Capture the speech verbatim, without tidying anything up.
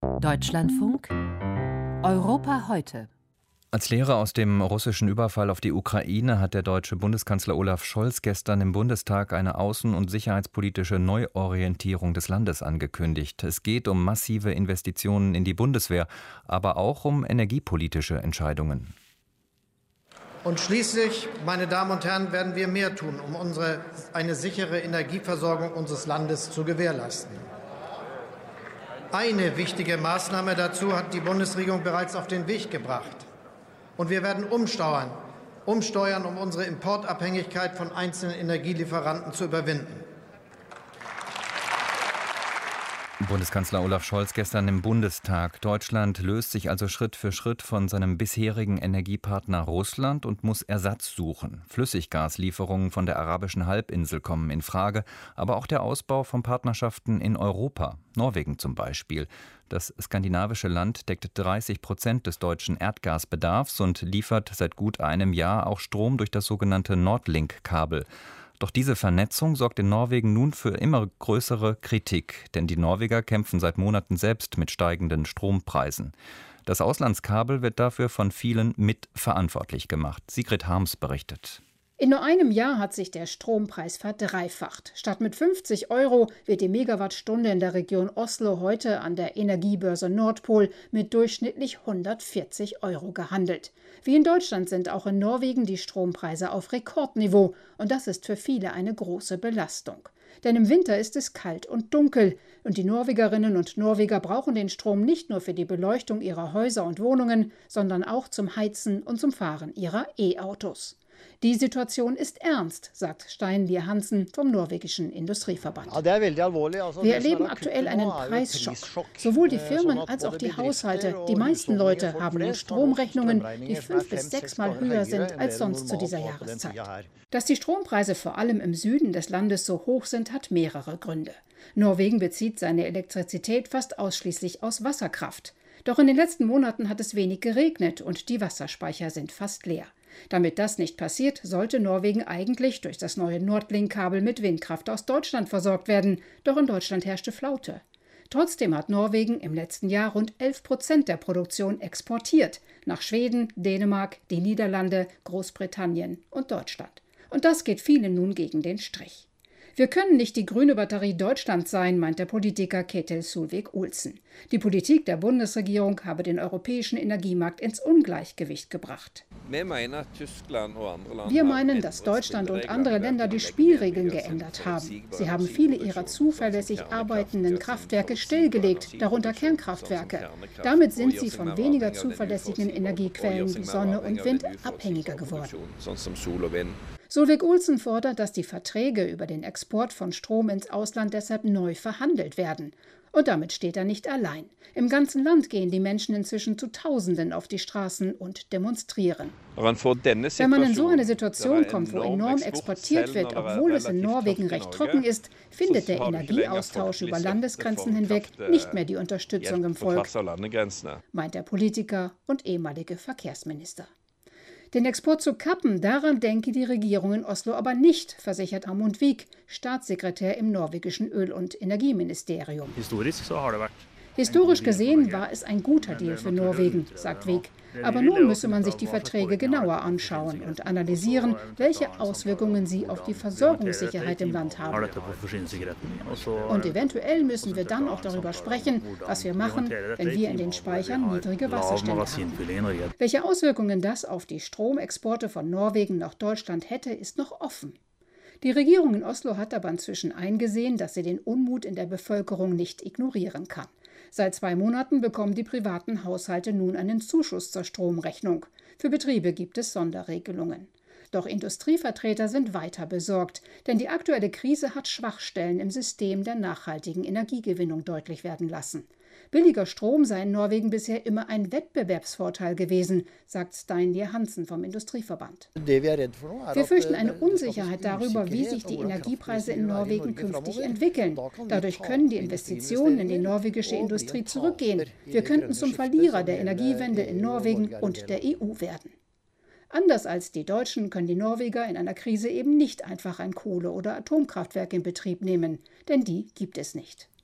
Deutschlandfunk Europa heute. Als Lehre aus dem russischen Überfall auf die Ukraine hat der deutsche Bundeskanzler Olaf Scholz gestern im Bundestag eine außen- und sicherheitspolitische Neuorientierung des Landes angekündigt. Es geht um massive Investitionen in die Bundeswehr, aber auch um energiepolitische Entscheidungen. Und schließlich, meine Damen und Herren, werden wir mehr tun, um unsere, eine sichere Energieversorgung unseres Landes zu gewährleisten. Eine wichtige Maßnahme dazu hat die Bundesregierung bereits auf den Weg gebracht. Und wir werden umsteuern, umsteuern, um unsere Importabhängigkeit von einzelnen Energielieferanten zu überwinden. Bundeskanzler Olaf Scholz gestern im Bundestag. Deutschland löst sich also Schritt für Schritt von seinem bisherigen Energiepartner Russland und muss Ersatz suchen. Flüssiggaslieferungen von der arabischen Halbinsel kommen in Frage, aber auch der Ausbau von Partnerschaften in Europa. Norwegen zum Beispiel. Das skandinavische Land deckt dreißig Prozent des deutschen Erdgasbedarfs und liefert seit gut einem Jahr auch Strom durch das sogenannte Nordlink-Kabel. Doch diese Vernetzung sorgt in Norwegen nun für immer größere Kritik, denn die Norweger kämpfen seit Monaten selbst mit steigenden Strompreisen. Das Auslandskabel wird dafür von vielen mitverantwortlich gemacht. Sigrid Harms berichtet. In nur einem Jahr hat sich der Strompreis verdreifacht. Statt mit fünfzig Euro wird die Megawattstunde in der Region Oslo heute an der Energiebörse Nordpol mit durchschnittlich hundertvierzig Euro gehandelt. Wie in Deutschland sind auch in Norwegen die Strompreise auf Rekordniveau. Und das ist für viele eine große Belastung. Denn im Winter ist es kalt und dunkel. Und die Norwegerinnen und Norweger brauchen den Strom nicht nur für die Beleuchtung ihrer Häuser und Wohnungen, sondern auch zum Heizen und zum Fahren ihrer E-Autos. Die Situation ist ernst, sagt Stein Lier-Hansen vom norwegischen Industrieverband. Wir erleben aktuell einen Preisschock. Sowohl die Firmen als auch die Haushalte, die meisten Leute haben nun Stromrechnungen, die fünf bis sechsmal höher sind als sonst zu dieser Jahreszeit. Dass die Strompreise vor allem im Süden des Landes so hoch sind, hat mehrere Gründe. Norwegen bezieht seine Elektrizität fast ausschließlich aus Wasserkraft. Doch in den letzten Monaten hat es wenig geregnet und die Wasserspeicher sind fast leer. Damit das nicht passiert, sollte Norwegen eigentlich durch das neue Nordlink-Kabel mit Windkraft aus Deutschland versorgt werden. Doch in Deutschland herrschte Flaute. Trotzdem hat Norwegen im letzten Jahr rund elf Prozent der Produktion exportiert. Nach Schweden, Dänemark, die Niederlande, Großbritannien und Deutschland. Und das geht vielen nun gegen den Strich. Wir können nicht die grüne Batterie Deutschlands sein, meint der Politiker Ketil Solvik-Olsen. Die Politik der Bundesregierung habe den europäischen Energiemarkt ins Ungleichgewicht gebracht. Wir meinen, dass Deutschland und andere Länder die Spielregeln geändert haben. Sie haben viele ihrer zuverlässig arbeitenden Kraftwerke stillgelegt, darunter Kernkraftwerke. Damit sind sie von weniger zuverlässigen Energiequellen wie Sonne und Wind abhängiger geworden. Solvik-Olsen fordert, dass die Verträge über den Export von Strom ins Ausland deshalb neu verhandelt werden. Und damit steht er nicht allein. Im ganzen Land gehen die Menschen inzwischen zu Tausenden auf die Straßen und demonstrieren. Wenn man in so eine Situation kommt, wo enorm exportiert wird, obwohl es in Norwegen recht trocken ist, findet der Energieaustausch über Landesgrenzen hinweg nicht mehr die Unterstützung im Volk, meint der Politiker und ehemalige Verkehrsminister. Den Export zu kappen, daran denke die Regierung in Oslo aber nicht, versichert Amund Vik, Staatssekretär im norwegischen Öl- und Energieministerium. Historisch gesehen war es ein guter Deal für Norwegen, sagt Vik. Aber nun müsse man sich die Verträge genauer anschauen und analysieren, welche Auswirkungen sie auf die Versorgungssicherheit im Land haben. Und eventuell müssen wir dann auch darüber sprechen, was wir machen, wenn wir in den Speichern niedrige Wasserstände haben. Welche Auswirkungen das auf die Stromexporte von Norwegen nach Deutschland hätte, ist noch offen. Die Regierung in Oslo hat aber inzwischen eingesehen, dass sie den Unmut in der Bevölkerung nicht ignorieren kann. Seit zwei Monaten bekommen die privaten Haushalte nun einen Zuschuss zur Stromrechnung. Für Betriebe gibt es Sonderregelungen. Doch Industrievertreter sind weiter besorgt, denn die aktuelle Krise hat Schwachstellen im System der nachhaltigen Energiegewinnung deutlich werden lassen. Billiger Strom sei in Norwegen bisher immer ein Wettbewerbsvorteil gewesen, sagt Stein Lier-Hansen vom Industrieverband. Wir fürchten eine Unsicherheit darüber, wie sich die Energiepreise in Norwegen künftig entwickeln. Dadurch können die Investitionen in die norwegische Industrie zurückgehen. Wir könnten zum Verlierer der Energiewende in Norwegen und der E U werden. Anders als die Deutschen können die Norweger in einer Krise eben nicht einfach ein Kohle- oder Atomkraftwerk in Betrieb nehmen, denn die gibt es nicht.